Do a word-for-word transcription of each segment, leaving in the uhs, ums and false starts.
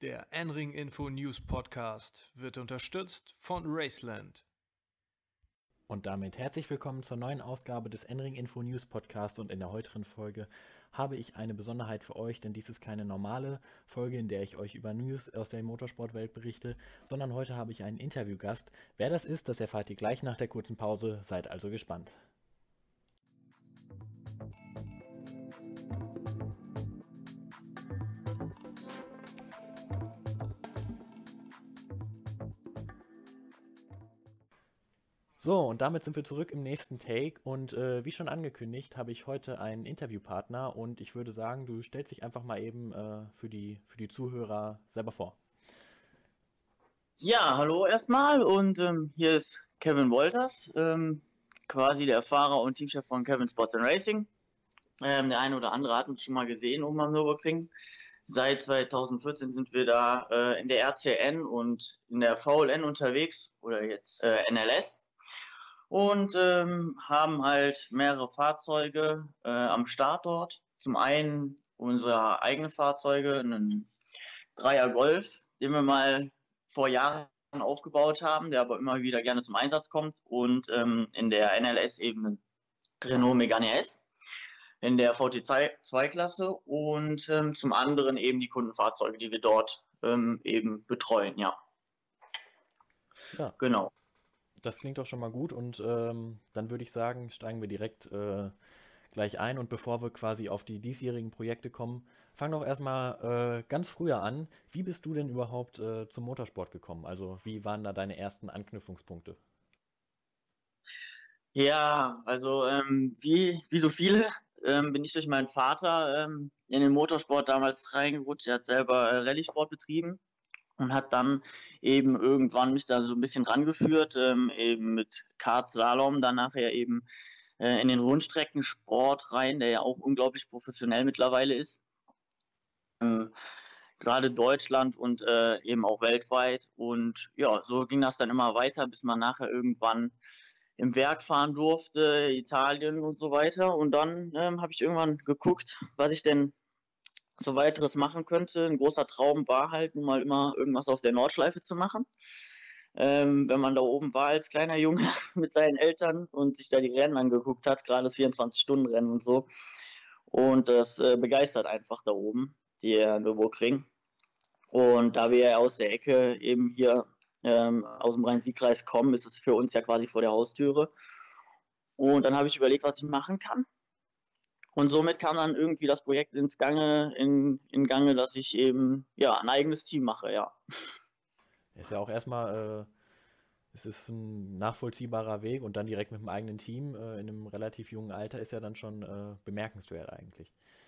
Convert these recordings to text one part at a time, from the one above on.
Der N-Ring Info News Podcast wird unterstützt von Raceland. Und damit herzlich willkommen zur neuen Ausgabe des N-Ring Info News Podcast. Und in der heutigen Folge habe ich eine Besonderheit für euch, denn dies ist keine normale Folge, in der ich euch über News aus der Motorsportwelt berichte, sondern heute habe ich einen Interviewgast. Wer das ist, das erfahrt ihr gleich nach der kurzen Pause. Seid also gespannt. So, und damit sind wir zurück im nächsten Take und äh, wie schon angekündigt, habe ich heute einen Interviewpartner und ich würde sagen, du stellst dich einfach mal eben äh, für die, für die Zuhörer selber vor. Ja, hallo erstmal und ähm, hier ist Kevin Wolters, ähm, quasi der Fahrer und Teamchef von Kevin Sports and Racing. Ähm, der eine oder andere hat uns schon mal gesehen oben am Nürburgring. Seit zweitausendvierzehn sind wir da äh, in der R C N und in der V L N unterwegs oder jetzt äh, N L S. Und ähm, haben halt mehrere Fahrzeuge äh, am Start dort. Zum einen unsere eigenen Fahrzeuge, einen Dreier Golf, den wir mal vor Jahren aufgebaut haben, der aber immer wieder gerne zum Einsatz kommt. Und ähm, in der N L S eben einen Renault Megane S in der V T zwei Klasse und ähm, zum anderen eben die Kundenfahrzeuge, die wir dort ähm, eben betreuen, ja. Ja. Genau. Das klingt doch schon mal gut und ähm, dann würde ich sagen, steigen wir direkt äh, gleich ein und bevor wir quasi auf die diesjährigen Projekte kommen, fang doch erstmal äh, ganz früher an. Wie bist du denn überhaupt äh, zum Motorsport gekommen? Also wie waren da deine ersten Anknüpfungspunkte? Ja, also ähm, wie, wie so viele ähm, bin ich durch meinen Vater ähm, in den Motorsport damals reingerutscht. Er hat selber äh, Rallye-Sport betrieben und hat dann eben irgendwann mich da so ein bisschen rangeführt, ähm, eben mit Kart, Slalom, dann nachher eben äh, in den Rundstreckensport rein, der ja auch unglaublich professionell mittlerweile ist. Ähm, gerade Deutschland und äh, eben auch weltweit. Und ja, so ging das dann immer weiter, bis man nachher irgendwann im Werk fahren durfte, Italien und so weiter. Und dann ähm, habe ich irgendwann geguckt, was ich denn so weiteres machen könnte. Ein großer Traum war halt nun mal immer irgendwas auf der Nordschleife zu machen. Ähm, wenn man da oben war als kleiner Junge mit seinen Eltern und sich da die Rennen angeguckt hat, gerade das vierundzwanzig-Stunden-Rennen und so. Und das äh, begeistert einfach da oben, der Nürburgring. Und da wir ja aus der Ecke eben hier ähm, aus dem Rhein-Sieg-Kreis kommen, ist es für uns ja quasi vor der Haustüre. Und dann habe ich überlegt, was ich machen kann. Und somit kam dann irgendwie das Projekt ins Gange, in, in Gange, dass ich eben ja ein eigenes Team mache, ja. Ist ja auch erstmal, äh, es ist ein nachvollziehbarer Weg und dann direkt mit dem eigenen Team äh, in einem relativ jungen Alter ist ja dann schon äh, bemerkenswert eigentlich.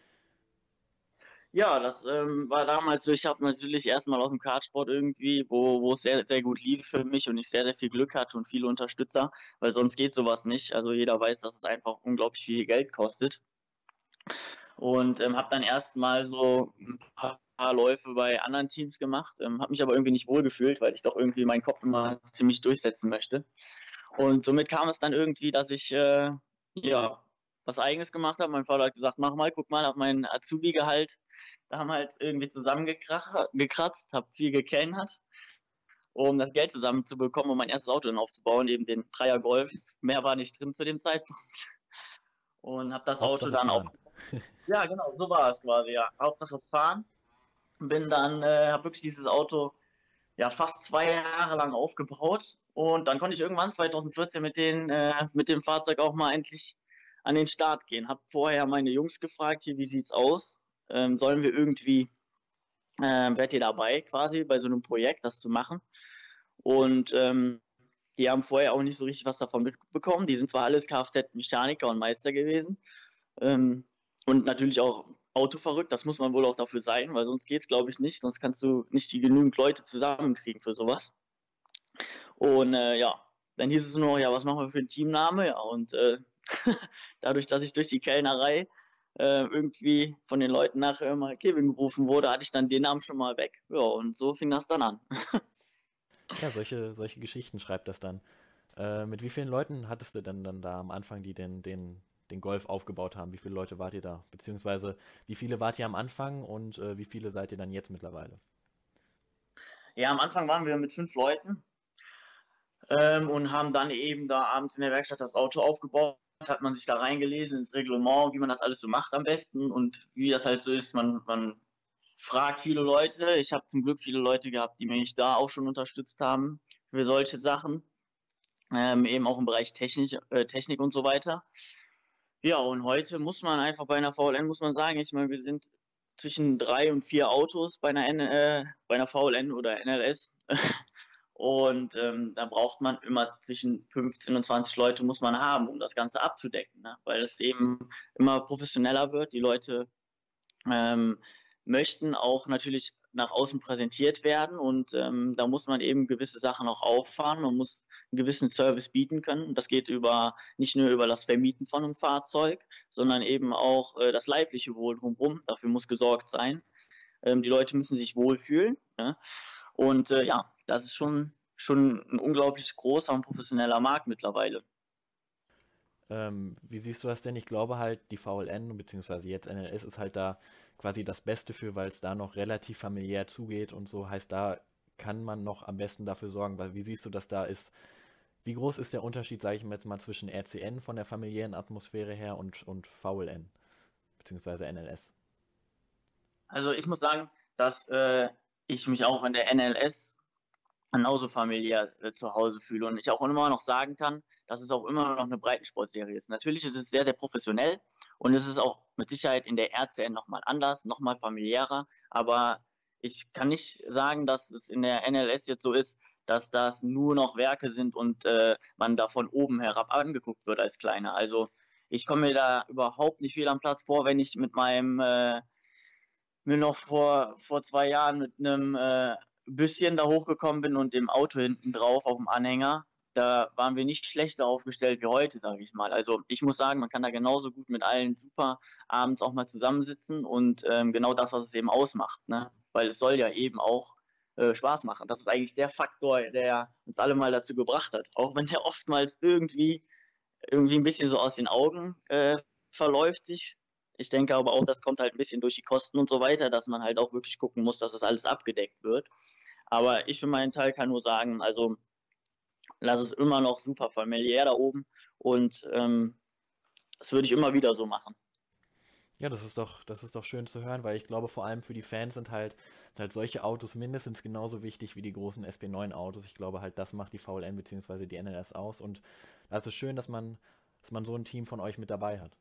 Ja, das ähm, war damals so, ich habe natürlich erstmal aus dem Kartsport irgendwie, wo, wo es sehr, sehr gut lief für mich und ich sehr, sehr viel Glück hatte und viele Unterstützer, weil sonst geht sowas nicht. Also jeder weiß, dass es einfach unglaublich viel Geld kostet. Und ähm, habe dann erstmal so ein paar Läufe bei anderen Teams gemacht, ähm, habe mich aber irgendwie nicht wohlgefühlt, weil ich doch irgendwie meinen Kopf immer ziemlich durchsetzen möchte. Und somit kam es dann irgendwie, dass ich äh, ja was Eigenes gemacht habe. Mein Vater hat gesagt, mach mal, guck mal, hab mein Azubi-Gehalt damals irgendwie zusammengekratzt, habe viel gekellnert, um das Geld zusammenzubekommen, um mein erstes Auto dann aufzubauen, eben den Dreier Golf. Mehr war nicht drin zu dem Zeitpunkt. Und habe das Hauptsache Auto dann fahren. auch. Ja, genau, so war es quasi, ja. Hauptsache fahren. Bin dann, äh, habe wirklich dieses Auto ja fast zwei Jahre lang aufgebaut und dann konnte ich irgendwann zweitausendvierzehn mit den äh, mit dem Fahrzeug auch mal endlich an den Start gehen. Hab vorher meine Jungs gefragt, hier, wie sieht's aus? Ähm, sollen wir irgendwie, äh, werdet ihr dabei quasi bei so einem Projekt das zu machen? Und ähm, die haben vorher auch nicht so richtig was davon mitbekommen. Die sind zwar alles Kfz-Mechaniker und Meister gewesen ähm, und natürlich auch autoverrückt. Das muss man wohl auch dafür sein, weil sonst geht's, glaube ich, nicht. Sonst kannst du nicht die genügend Leute zusammenkriegen für sowas. Und äh, ja, dann hieß es nur noch, ja, was machen wir für einen Teamname? Ja, und äh, dadurch, dass ich durch die Kellnerei äh, irgendwie von den Leuten nachher immer Kevin gerufen wurde, hatte ich dann den Namen schon mal weg. Ja, und so fing das dann an. Ja, solche, solche Geschichten schreibt das dann. Äh, mit wie vielen Leuten hattest du denn dann da am Anfang, die den, den, den Golf aufgebaut haben? Wie viele Leute wart ihr da? Beziehungsweise wie viele wart ihr am Anfang und äh, wie viele seid ihr dann jetzt mittlerweile? Ja, am Anfang waren wir mit fünf Leuten ähm, und haben dann eben da abends in der Werkstatt das Auto aufgebaut. Hat man sich da reingelesen ins Reglement, wie man das alles so macht am besten und wie das halt so ist. Man, man fragt viele Leute. Ich habe zum Glück viele Leute gehabt, die mich da auch schon unterstützt haben für solche Sachen. Ähm, eben auch im Bereich Technik, äh, Technik und so weiter. Ja, und heute muss man einfach bei einer V L N, muss man sagen, ich meine, wir sind zwischen drei und vier Autos bei einer, N, äh, bei einer V L N oder N L S. Und ähm, da braucht man immer zwischen fünfzehn und zwanzig Leute muss man haben, um das Ganze abzudecken, ne? Weil es eben immer professioneller wird. Die Leute ähm, möchten auch natürlich nach außen präsentiert werden und ähm, da muss man eben gewisse Sachen auch auffahren. Man muss einen gewissen Service bieten können. Das geht über nicht nur über das Vermieten von einem Fahrzeug, sondern eben auch äh, das leibliche Wohl drumherum. Dafür muss gesorgt sein. Ähm, die Leute müssen sich wohlfühlen, ne? Und äh, ja, das ist schon, schon ein unglaublich großer und professioneller Markt mittlerweile. Ähm, wie siehst du das denn? Ich glaube halt, die V L N beziehungsweise jetzt N L S ist halt da quasi das Beste für, weil es da noch relativ familiär zugeht und so. Heißt, da kann man noch am besten dafür sorgen, weil wie siehst du, dass da ist, wie groß ist der Unterschied, sage ich jetzt mal, zwischen R C N von der familiären Atmosphäre her und, und V L N beziehungsweise N L S? Also ich muss sagen, dass äh, ich mich auch in der N L S genauso familiär äh, zu Hause fühle und ich auch immer noch sagen kann, dass es auch immer noch eine Breitensportserie ist. Natürlich ist es sehr, sehr professionell und es ist auch mit Sicherheit in der R C N nochmal anders, nochmal familiärer, aber ich kann nicht sagen, dass es in der N L S jetzt so ist, dass das nur noch Werke sind und äh, man da von oben herab angeguckt wird als Kleiner. Also ich komme mir da überhaupt nicht viel am Platz vor, wenn ich mit meinem äh, mir noch vor, vor zwei Jahren mit einem äh, Büsschen da hochgekommen bin und dem Auto hinten drauf auf dem Anhänger. Da waren wir nicht schlechter aufgestellt wie heute, sage ich mal. Also ich muss sagen, man kann da genauso gut mit allen super abends auch mal zusammensitzen und ähm, genau das, was es eben ausmacht, ne? Weil es soll ja eben auch äh, Spaß machen. Das ist eigentlich der Faktor, der uns alle mal dazu gebracht hat. Auch wenn der oftmals irgendwie, irgendwie ein bisschen so aus den Augen äh, verläuft sich. Ich denke aber auch, das kommt halt ein bisschen durch die Kosten und so weiter, dass man halt auch wirklich gucken muss, dass das alles abgedeckt wird. Aber ich für meinen Teil kann nur sagen, also lass es immer noch super familiär da oben und ähm, das würde ich immer wieder so machen. Ja, das ist doch, das ist doch schön zu hören, weil ich glaube, vor allem für die Fans sind halt, sind halt solche Autos mindestens genauso wichtig wie die großen S P neun Autos. Ich glaube halt, das macht die V L N bzw. die N L S aus und da ist es schön, dass man, dass man so ein Team von euch mit dabei hat.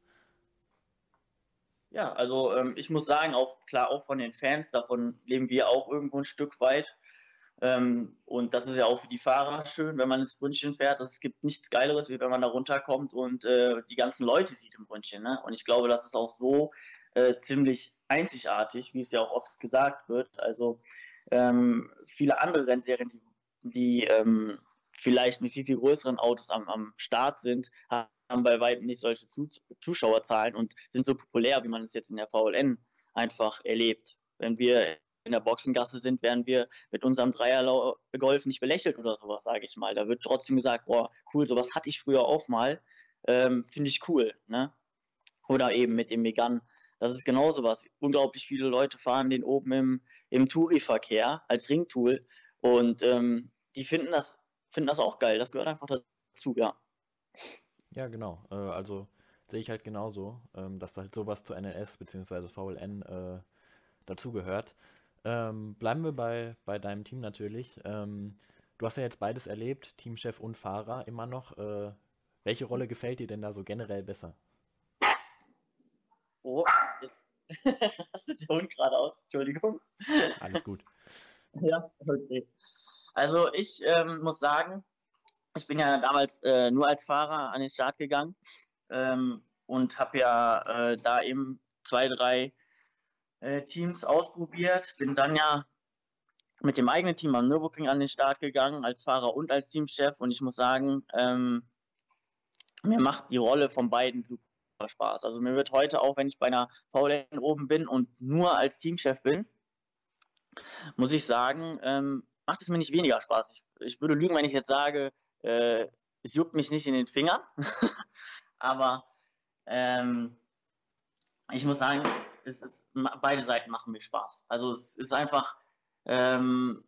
Ja, also ähm, ich muss sagen, auch klar, auch von den Fans, davon leben wir auch irgendwo ein Stück weit. Ähm, und das ist ja auch für die Fahrer schön, wenn man ins Brünnchen fährt. Es gibt nichts Geileres, wie wenn man da runterkommt und äh, die ganzen Leute sieht im Brünnchen, ne? Und ich glaube, das ist auch so äh, ziemlich einzigartig, wie es ja auch oft gesagt wird. Also ähm, viele andere Rennserien, die, die ähm, vielleicht mit viel, viel größeren Autos am, am Start sind, haben bei weitem nicht solche Zuschauerzahlen und sind so populär, wie man es jetzt in der V L N einfach erlebt. Wenn wir in der Boxengasse sind, werden wir mit unserem Dreier-Golf nicht belächelt oder sowas, sage ich mal. Da wird trotzdem gesagt, boah, cool, sowas hatte ich früher auch mal, ähm, finde ich cool, ne? Oder eben mit dem Megane. Das ist genauso was. Unglaublich viele Leute fahren den oben im, im Touri-Verkehr als Ringtool und ähm, die finden das, finden das auch geil. Das gehört einfach dazu, ja. Ja, genau. Äh, also sehe ich halt genauso, ähm, dass halt sowas zur N L S bzw. V L N äh, dazugehört. Ähm, bleiben wir bei, bei deinem Team natürlich. Ähm, du hast ja jetzt beides erlebt, Teamchef und Fahrer immer noch. Äh, welche Rolle gefällt dir denn da so generell besser? Oh, jetzt rastet der Hund gerade aus, Entschuldigung. Alles gut. Ja, okay. Also ich ähm, muss sagen, ich bin ja damals äh, nur als Fahrer an den Start gegangen ähm, und habe ja äh, da eben zwei, drei äh, Teams ausprobiert. Bin dann ja mit dem eigenen Team am Nürburgring an den Start gegangen, als Fahrer und als Teamchef. Und ich muss sagen, ähm, mir macht die Rolle von beiden super Spaß. Also mir wird heute auch, wenn ich bei einer V L N oben bin und nur als Teamchef bin, muss ich sagen, ähm, macht es mir nicht weniger Spaß. Ich, ich würde lügen, wenn ich jetzt sage, äh, es juckt mich nicht in den Fingern. Aber ähm, ich muss sagen, es ist, beide Seiten machen mir Spaß. Also es ist einfach, ähm,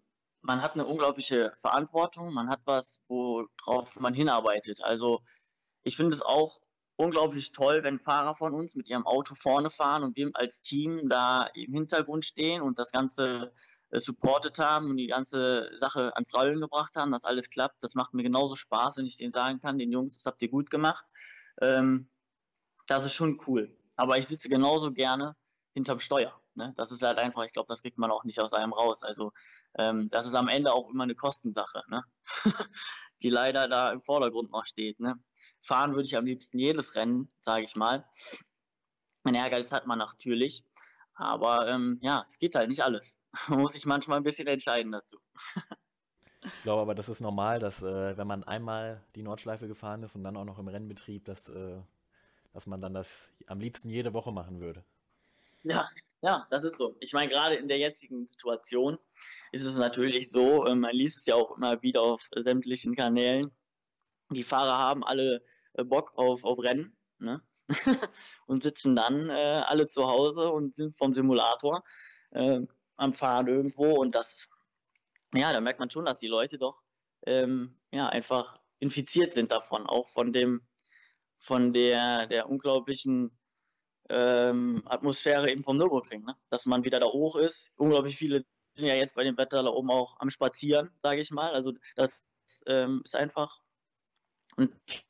man hat eine unglaubliche Verantwortung, man hat was, worauf man hinarbeitet. Also ich finde es auch unglaublich toll, wenn Fahrer von uns mit ihrem Auto vorne fahren und wir als Team da im Hintergrund stehen und das Ganze äh, supportet haben und die ganze Sache ans Rollen gebracht haben, dass alles klappt. Das macht mir genauso Spaß, wenn ich denen sagen kann, den Jungs, das habt ihr gut gemacht. Ähm, das ist schon cool. Aber ich sitze genauso gerne hinterm Steuer. Ne? Das ist halt einfach, ich glaube, das kriegt man auch nicht aus einem raus. Also ähm, das ist am Ende auch immer eine Kostensache, ne? Die leider da im Vordergrund noch steht. Ne? Fahren würde ich am liebsten jedes Rennen, sage ich mal. Ein Ehrgeiz hat man natürlich. Aber ähm, ja, es geht halt nicht alles. Man muss sich manchmal ein bisschen entscheiden dazu. Ich glaube aber, das ist normal, dass äh, wenn man einmal die Nordschleife gefahren ist und dann auch noch im Rennbetrieb, dass, äh, dass man dann das am liebsten jede Woche machen würde. Ja, ja, das ist so. Ich meine, gerade in der jetzigen Situation ist es natürlich so, äh, man liest es ja auch immer wieder auf äh, sämtlichen Kanälen, die Fahrer haben alle äh, Bock auf, auf Rennen, ne? Und sitzen dann äh, alle zu Hause und sind vom Simulator äh, am Fahren irgendwo und das, ja, da merkt man schon, dass die Leute doch ähm, ja, einfach infiziert sind davon, auch von dem, von der, der unglaublichen ähm, Atmosphäre eben vom Nürburgring, ne? Dass man wieder da hoch ist. Unglaublich viele sind ja jetzt bei dem Wetter da oben auch am Spazieren, sage ich mal. Also das ähm, ist einfach. Und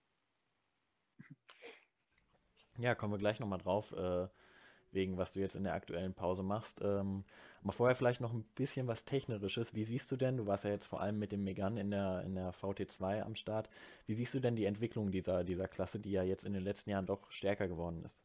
Ja, kommen wir gleich nochmal drauf, äh, wegen was du jetzt in der aktuellen Pause machst. Ähm, aber vorher vielleicht noch ein bisschen was Technisches. Wie siehst du denn, du warst ja jetzt vor allem mit dem Megane in der, in der V T zwei am Start, wie siehst du denn die Entwicklung dieser, dieser Klasse, die ja jetzt in den letzten Jahren doch stärker geworden ist?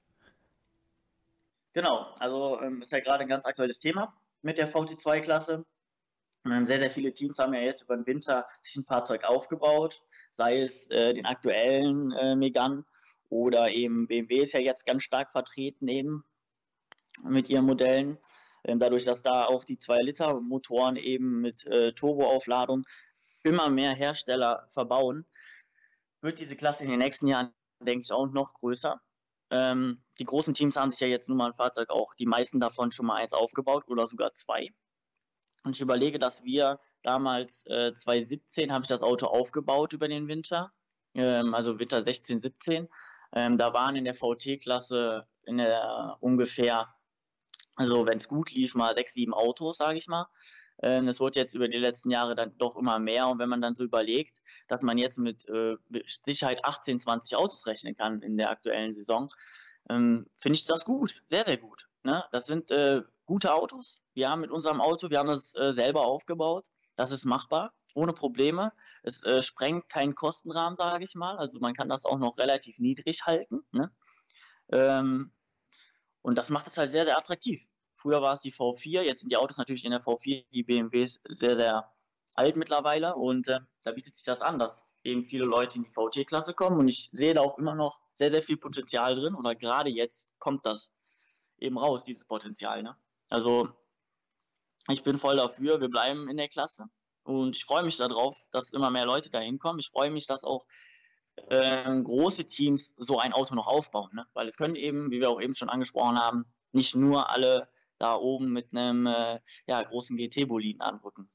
genau, also ähm, ist ja gerade ein ganz aktuelles Thema mit der V T zwei Klasse. Ähm, sehr, sehr viele Teams haben ja jetzt über den Winter sich ein Fahrzeug aufgebaut, sei es äh, den aktuellen äh, Megane oder eben B M W ist ja jetzt ganz stark vertreten eben mit ihren Modellen. Ähm, dadurch, dass da auch die zwei Liter Motoren eben mit äh, Turboaufladung immer mehr Hersteller verbauen, wird diese Klasse in den nächsten Jahren, denke ich, auch noch größer. Ähm, die großen Teams haben sich ja jetzt nun mal ein Fahrzeug auch, die meisten davon schon mal eins aufgebaut oder sogar zwei. Und ich überlege, dass wir damals äh, zwanzig siebzehn habe ich das Auto aufgebaut über den Winter, ähm, also Winter sechzehn, siebzehn. Ähm, da waren in der V T-Klasse in der ungefähr, also wenn es gut lief, mal sechs, sieben Autos, sage ich mal. Ähm, das wurde jetzt über die letzten Jahre dann doch immer mehr. Und wenn man dann so überlegt, dass man jetzt mit äh, Sicherheit achtzehn, zwanzig Autos rechnen kann in der aktuellen Saison, ähm, finde ich das gut, sehr, sehr gut. Ne? Das sind äh, gute Autos. Wir haben mit unserem Auto, wir haben das äh, selber aufgebaut. Das ist machbar, ohne Probleme. Es äh, sprengt keinen Kostenrahmen, sage ich mal. Also man kann das auch noch relativ niedrig halten. Ne? Ähm, und das macht es halt sehr, sehr attraktiv. Früher war es die V vier, jetzt sind die Autos natürlich in der V vier, die B M Ws, sehr, sehr alt mittlerweile. Und äh, da bietet sich das an, dass eben viele Leute in die V T-Klasse kommen. Und ich sehe da auch immer noch sehr, sehr viel Potenzial drin. Oder gerade jetzt kommt das eben raus, dieses Potenzial. Ne? Also ich bin voll dafür, wir bleiben in der Klasse. Und ich freue mich darauf, dass immer mehr Leute da hinkommen. Ich freue mich, dass auch äh, große Teams so ein Auto noch aufbauen. Ne? Weil es können eben, wie wir auch eben schon angesprochen haben, nicht nur alle da oben mit einem äh, ja, großen G T-Boliden anrücken.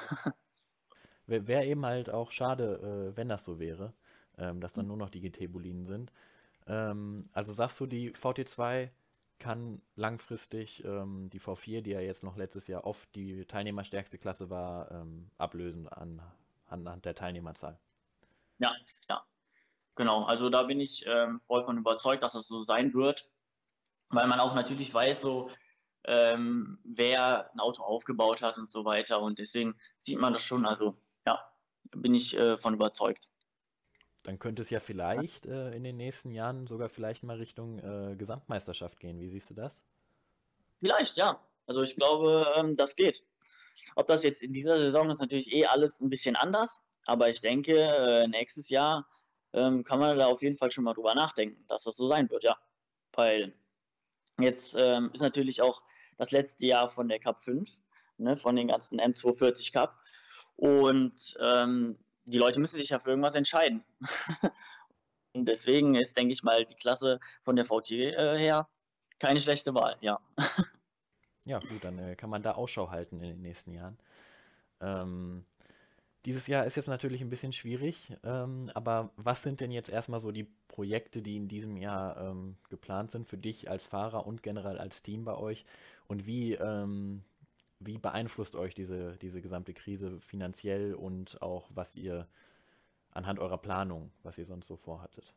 Wäre eben halt auch schade, äh, wenn das so wäre, ähm, dass dann nur noch die G T-Boliden sind. Ähm, also sagst du, die V T zwei kann langfristig ähm, die V vier, die ja jetzt noch letztes Jahr oft die teilnehmerstärkste Klasse war, ähm, ablösen an, anhand der Teilnehmerzahl? Ja, ja, genau. Also da bin ich ähm, voll von überzeugt, dass das so sein wird, weil man auch natürlich weiß, so ähm, wer ein Auto aufgebaut hat und so weiter. Und deswegen sieht man das schon. Also ja, bin ich äh, von überzeugt. Dann könnte es ja vielleicht äh, in den nächsten Jahren sogar vielleicht mal Richtung äh, Gesamtmeisterschaft gehen. Wie siehst du das? Vielleicht, ja. Also ich glaube, ähm, das geht. Ob das jetzt in dieser Saison ist, natürlich eh alles ein bisschen anders. Aber ich denke, äh, nächstes Jahr ähm, kann man da auf jeden Fall schon mal drüber nachdenken, dass das so sein wird, ja. Weil jetzt ähm, ist natürlich auch das letzte Jahr von der Cup fünf, ne, von den ganzen M zweihundertvierzig Cup. Und ähm, die Leute müssen sich ja für irgendwas entscheiden. Und deswegen ist, denke ich mal, die Klasse von der V T äh, her keine schlechte Wahl, ja. Ja, gut, dann äh, kann man da Ausschau halten in den nächsten Jahren. Ähm, dieses Jahr ist jetzt natürlich ein bisschen schwierig, ähm, aber was sind denn jetzt erstmal so die Projekte, die in diesem Jahr ähm, geplant sind für dich als Fahrer und generell als Team bei euch? Und wie, ähm, wie beeinflusst euch diese, diese gesamte Krise finanziell und auch was ihr anhand eurer Planung, was ihr sonst so vorhattet?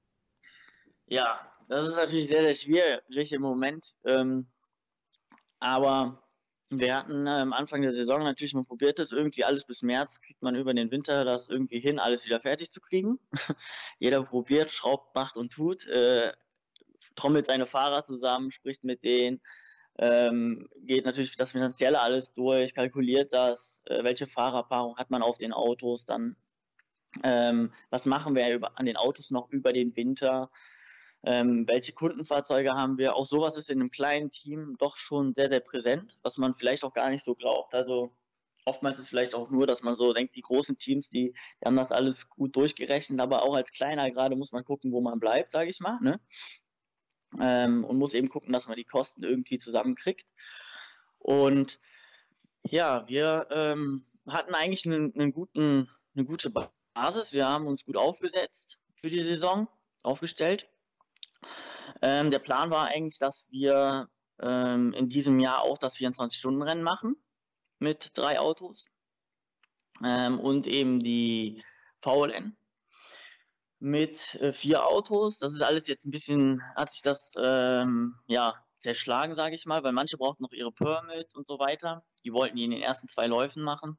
Ja, das ist natürlich sehr, sehr schwierig im Moment. Ähm, aber wir hatten äh, am Anfang der Saison natürlich, man probiert das irgendwie alles bis März, kriegt man über den Winter das irgendwie hin, alles wieder fertig zu kriegen. Jeder probiert, schraubt, macht und tut, äh, trommelt seine Fahrer zusammen, spricht mit denen, ähm, geht natürlich das Finanzielle alles durch, kalkuliert das, äh, welche Fahrerpaarung hat man auf den Autos, dann ähm, was machen wir über, an den Autos noch über den Winter, ähm, welche Kundenfahrzeuge haben wir. Auch sowas ist in einem kleinen Team doch schon sehr, sehr präsent, was man vielleicht auch gar nicht so glaubt. Also oftmals ist es vielleicht auch nur, dass man so denkt, die großen Teams, die, die haben das alles gut durchgerechnet, aber auch als kleiner gerade muss man gucken, wo man bleibt, sage ich mal, ne? Ähm, und muss eben gucken, dass man die Kosten irgendwie zusammenkriegt. Und ja, wir ähm, hatten eigentlich einen, einen guten, eine gute Basis. Wir haben uns gut aufgesetzt für die Saison, aufgestellt. Ähm, der Plan war eigentlich, dass wir ähm, in diesem Jahr auch das vierundzwanzig-Stunden-Rennen machen mit drei Autos ähm, und eben die V L N mit äh, vier Autos. Das ist alles jetzt ein bisschen, hat sich das ähm, ja zerschlagen, sage ich mal, weil manche brauchten noch ihre Permit und so weiter. Die wollten die in den ersten zwei Läufen machen.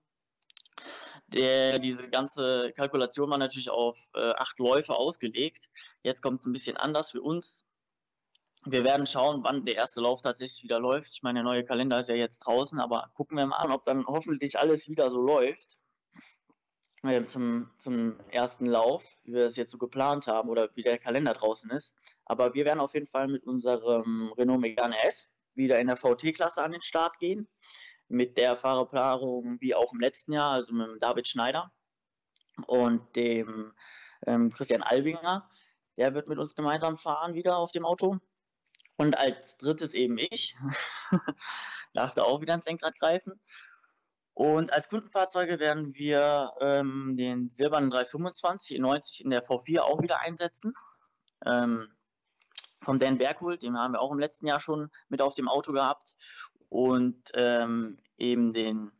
Der, diese ganze Kalkulation war natürlich auf äh, acht Läufe ausgelegt. Jetzt kommt es ein bisschen anders für uns. Wir werden schauen, wann der erste Lauf tatsächlich wieder läuft. Ich meine, der neue Kalender ist ja jetzt draußen, aber gucken wir mal an, ob dann hoffentlich alles wieder so läuft äh, zum, zum ersten Lauf, wie wir das jetzt so geplant haben oder wie der Kalender draußen ist. Aber wir werden auf jeden Fall mit unserem Renault Megane S wieder in der V T-Klasse an den Start gehen. Mit der Fahrerpaarung wie auch im letzten Jahr, also mit dem David Schneider und dem ähm, Christian Albinger. Der wird mit uns gemeinsam fahren wieder auf dem Auto. Und als drittes eben ich. Darf da auch wieder ins Lenkrad greifen. Und als Kundenfahrzeuge werden wir ähm, den silbernen dreihundertfünfundzwanzig E neunzig in der V vier auch wieder einsetzen. Ähm, vom Dan Bergholt, den haben wir auch im letzten Jahr schon mit auf dem Auto gehabt. Und ähm, eben den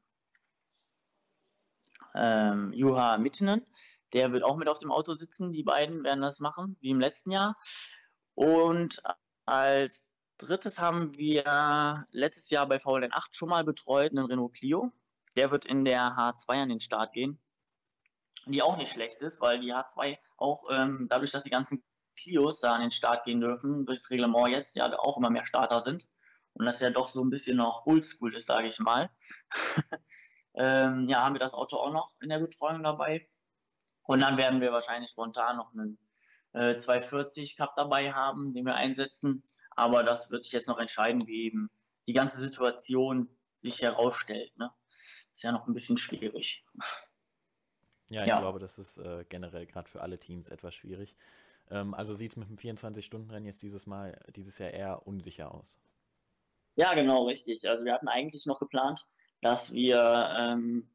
ähm, Juha Mittinen, der wird auch mit auf dem Auto sitzen. Die beiden werden das machen, wie im letzten Jahr. Und als drittes haben wir letztes Jahr bei V L N acht schon mal betreut einen Renault Clio. Der wird in der H zwei an den Start gehen, die auch nicht schlecht ist, weil die H zwei auch ähm, dadurch, dass die ganzen Clios da an den Start gehen dürfen, durch das Reglement jetzt, ja auch immer mehr Starter sind und das ja doch so ein bisschen noch oldschool ist, sage ich mal. ähm, ja, haben wir das Auto auch noch in der Betreuung dabei. Und dann werden wir wahrscheinlich spontan noch einen äh, zweihundertvierzig Cup dabei haben, den wir einsetzen. Aber das wird sich jetzt noch entscheiden, wie eben die ganze Situation sich herausstellt. Ne? Ist ja noch ein bisschen schwierig. Ja, ich Ja. glaube, das ist äh, generell gerade für alle Teams etwas schwierig. Ähm, also sieht es mit dem vierundzwanzig-Stunden-Rennen jetzt dieses Mal, dieses Jahr eher unsicher aus. Ja, genau, richtig. Also wir hatten eigentlich noch geplant, dass wir ähm,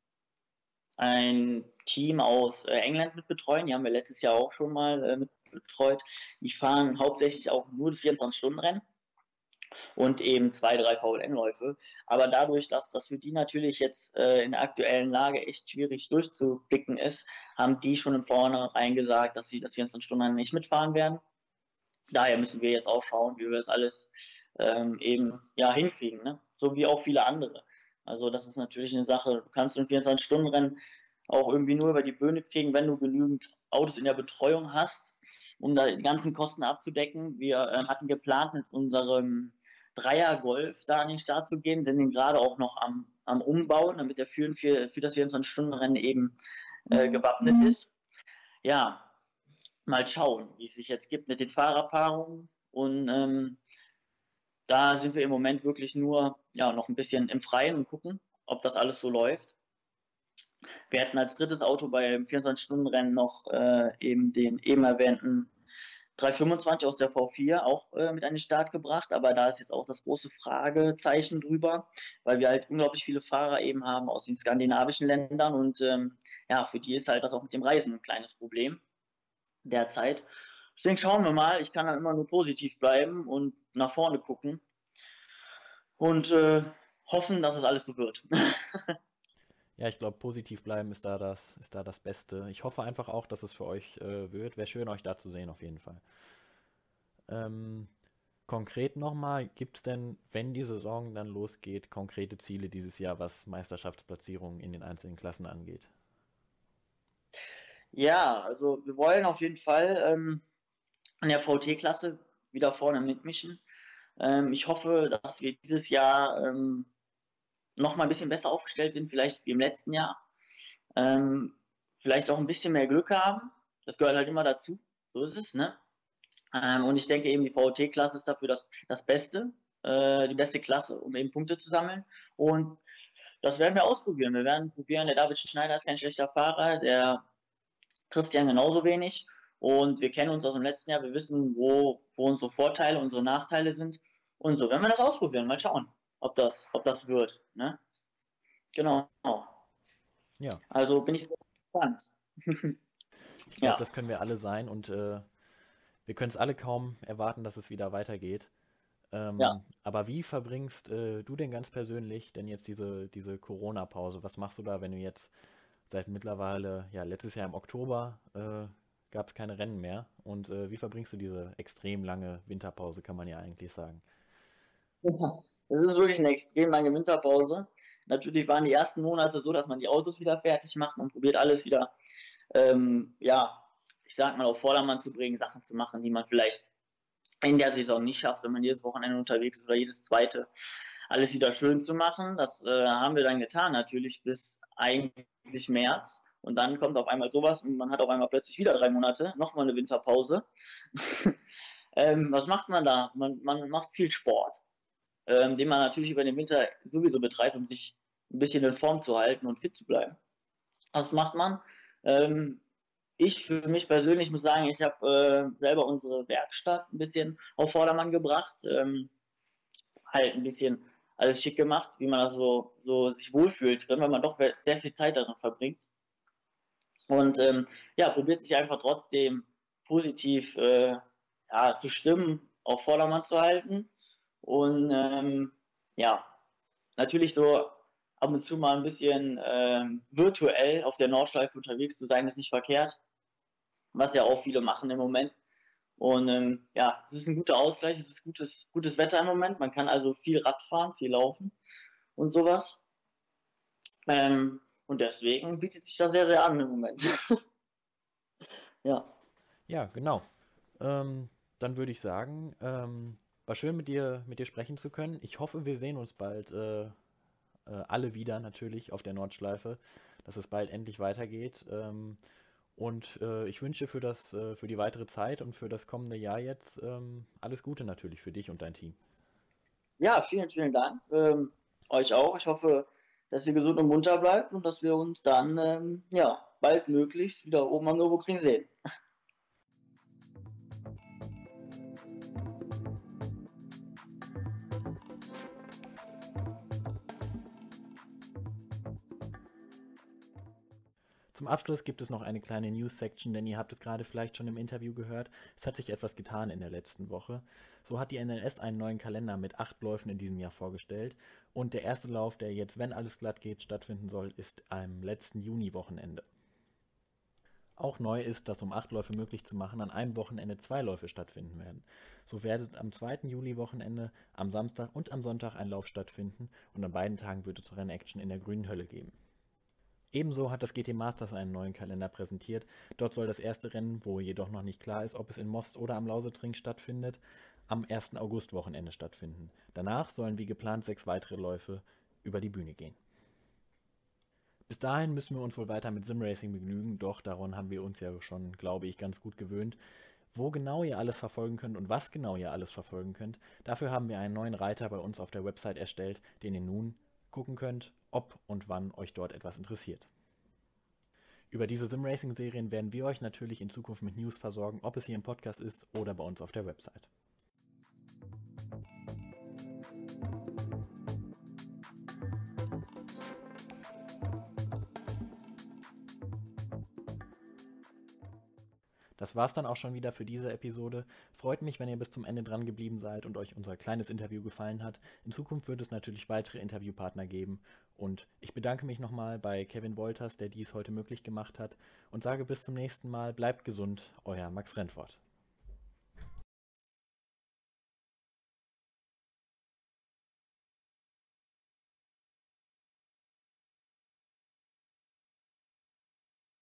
ein Team aus äh, England mit betreuen. Die haben wir letztes Jahr auch schon mal äh, mit betreut. Die fahren hauptsächlich auch nur das vierundzwanzig-Stunden-Rennen und eben zwei, drei V L N-Läufe. Aber dadurch, dass das für die natürlich jetzt äh, in der aktuellen Lage echt schwierig durchzublicken ist, haben die schon im Vornherein gesagt, dass sie das vierundzwanzig-Stunden-Rennen nicht mitfahren werden. Daher müssen wir jetzt auch schauen, wie wir das alles ähm, eben ja, hinkriegen, ne? So wie auch viele andere. Also das ist natürlich eine Sache, du kannst ein vierundzwanzig-Stunden-Rennen auch irgendwie nur über die Bühne kriegen, wenn du genügend Autos in der Betreuung hast, um da die ganzen Kosten abzudecken. Wir äh, hatten geplant, mit unserem Dreier-Golf da an den Start zu gehen, sind den gerade auch noch am, am Umbauen, damit der für, für, für das vierundzwanzig-Stunden-Rennen eben äh, gewappnet ist. Ja, mal schauen, wie es sich jetzt gibt mit den Fahrerpaarungen. Und ähm, da sind wir im Moment wirklich nur ja, noch ein bisschen im Freien und gucken, ob das alles so läuft. Wir hätten als drittes Auto beim vierundzwanzig-Stunden-Rennen noch äh, eben den eben erwähnten dreihundertfünfundzwanzig aus der V vier auch äh, mit an den Start gebracht, aber da ist jetzt auch das große Fragezeichen drüber, weil wir halt unglaublich viele Fahrer eben haben aus den skandinavischen Ländern und ähm, ja, für die ist halt das auch mit dem Reisen ein kleines Problem derzeit. Deswegen schauen wir mal, ich kann dann immer nur positiv bleiben und nach vorne gucken und äh, hoffen, dass es alles so wird. Ja, ich glaube, positiv bleiben ist da das, ist da das Beste. Ich hoffe einfach auch, dass es für euch äh, wird. Wäre schön, euch da zu sehen, auf jeden Fall. Ähm, konkret nochmal, gibt es denn, wenn die Saison dann losgeht, konkrete Ziele dieses Jahr, was Meisterschaftsplatzierungen in den einzelnen Klassen angeht? Ja, also wir wollen auf jeden Fall ähm, in der V T-Klasse wieder vorne mitmischen. Ähm, ich hoffe, dass wir dieses Jahr ähm, noch mal ein bisschen besser aufgestellt sind, vielleicht wie im letzten Jahr. Ähm, vielleicht auch ein bisschen mehr Glück haben. Das gehört halt immer dazu. So ist es, ne? Ähm, und ich denke eben, die V T-Klasse ist dafür das, das Beste, äh, die beste Klasse, um eben Punkte zu sammeln. Und das werden wir ausprobieren. Wir werden probieren, der David Schneider ist kein schlechter Fahrer, der Christian genauso wenig. Und wir kennen uns aus dem letzten Jahr, wir wissen, wo, wo unsere Vorteile, unsere Nachteile sind. Und so werden wir das ausprobieren, mal schauen, ob das, ob das wird. Ne? Genau. Ja, Also bin ich sehr gespannt. ich glaube, Ja. das können wir alle sein und äh, wir können es alle kaum erwarten, dass es wieder weitergeht. Ähm, Ja. aber wie verbringst äh, du denn ganz persönlich denn jetzt diese, diese Corona-Pause? Was machst du da, wenn du jetzt seit mittlerweile, ja, letztes Jahr im Oktober äh, gab es keine Rennen mehr? Und äh, wie verbringst du diese extrem lange Winterpause, kann man ja eigentlich sagen? Das ist wirklich eine extrem lange Winterpause. Natürlich waren die ersten Monate so, dass man die Autos wieder fertig macht. Man probiert alles wieder, ähm, ja, ich sag mal, auf Vordermann zu bringen, Sachen zu machen, die man vielleicht in der Saison nicht schafft, wenn man jedes Wochenende unterwegs ist oder jedes zweite, alles wieder schön zu machen. Das äh, haben wir dann getan, natürlich bis eigentlich März. Und dann kommt auf einmal sowas und man hat auf einmal plötzlich wieder drei Monate, nochmal eine Winterpause. ähm, was macht man da? Man, man macht viel Sport, ähm, den man natürlich über den Winter sowieso betreibt, um sich ein bisschen in Form zu halten und fit zu bleiben. Was macht man? Ähm, ich für mich persönlich muss sagen, ich habe äh, selber unsere Werkstatt ein bisschen auf Vordermann gebracht, ähm, halt ein bisschen alles schick gemacht, wie man das so, so sich wohlfühlt drin, weil man doch sehr viel Zeit darin verbringt. Und ähm, ja, probiert sich einfach trotzdem positiv äh, ja, zu stimmen, auf Vordermann zu halten. Und ähm, ja, natürlich so ab und zu mal ein bisschen ähm, virtuell auf der Nordschleife unterwegs zu sein, ist nicht verkehrt, was ja auch viele machen im Moment. Und ähm, ja, es ist ein guter Ausgleich, es ist gutes, gutes Wetter im Moment. Man kann also viel Rad fahren, viel laufen und sowas. Ähm, und deswegen bietet sich das sehr, sehr an im Moment. Ja. Ja, genau. Ähm, dann würde ich sagen, ähm, war schön mit dir, mit dir sprechen zu können. Ich hoffe, wir sehen uns bald äh, äh, alle wieder natürlich auf der Nordschleife, dass es bald endlich weitergeht. Ähm, und äh, ich wünsche für das, äh, für die weitere Zeit und für das kommende Jahr jetzt ähm, alles Gute natürlich für dich und dein Team. Ja, vielen, vielen Dank. Ähm, euch auch. Ich hoffe, dass ihr gesund und munter bleibt und dass wir uns dann ähm, ja, baldmöglichst wieder oben am Nürburgring sehen. Zum Abschluss gibt es noch eine kleine News-Section, denn ihr habt es gerade vielleicht schon im Interview gehört. Es hat sich etwas getan in der letzten Woche. So hat die N L S einen neuen Kalender mit acht Läufen in diesem Jahr vorgestellt. Und der erste Lauf, der jetzt, wenn alles glatt geht, stattfinden soll, ist am letzten Juni-Wochenende. Auch neu ist, dass um acht Läufe möglich zu machen, an einem Wochenende zwei Läufe stattfinden werden. So wird am zweiten Juli-Wochenende, am Samstag und am Sonntag ein Lauf stattfinden und an beiden Tagen wird es Rennaction in der Grünen Hölle geben. Ebenso hat das G T Masters einen neuen Kalender präsentiert. Dort soll das erste Rennen, wo jedoch noch nicht klar ist, ob es in Most oder am Lausitzring stattfindet, am ersten August-Wochenende stattfinden. Danach sollen wie geplant sechs weitere Läufe über die Bühne gehen. Bis dahin müssen wir uns wohl weiter mit Simracing begnügen, doch daran haben wir uns ja schon, glaube ich, ganz gut gewöhnt. Wo genau ihr alles verfolgen könnt und was genau ihr alles verfolgen könnt, dafür haben wir einen neuen Reiter bei uns auf der Website erstellt, den ihr nun gucken könnt, ob und wann euch dort etwas interessiert. Über diese Sim-Racing-Serien werden wir euch natürlich in Zukunft mit News versorgen, ob es hier im Podcast ist oder bei uns auf der Website. Das war's dann auch schon wieder für diese Episode. Freut mich, wenn ihr bis zum Ende dran geblieben seid und euch unser kleines Interview gefallen hat. In Zukunft wird es natürlich weitere Interviewpartner geben. Und ich bedanke mich nochmal bei Kevin Wolters, der dies heute möglich gemacht hat. Und sage bis zum nächsten Mal. Bleibt gesund, euer Max Rentfort.